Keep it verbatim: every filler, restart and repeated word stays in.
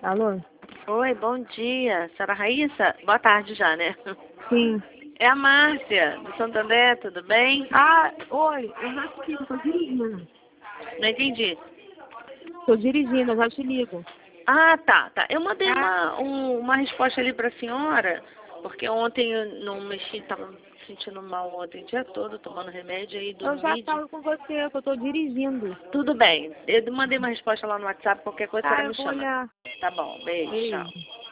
Alô? Oi, bom dia. Senhora Raíssa? Boa tarde já, né? Sim. É a Márcia, do Santo André, tudo bem? Ah, oi, eu já te ligo, tô dirigindo. Não entendi. Tô dirigindo, eu já te ligo. Ah, tá, tá. Eu mandei Tá? uma, um- uma resposta ali pra senhora, porque ontem eu não mexi, tava me sentindo mal ontem o dia todo, tomando remédio aí, Eu já dormi. de- falo com você, que eu tô dirigindo. Tudo bem. Eu mandei uma resposta lá no WhatsApp, qualquer coisa a Tá, senhora eu me vou chama. olhar. Tá bom, beijo, Beijo. tchau.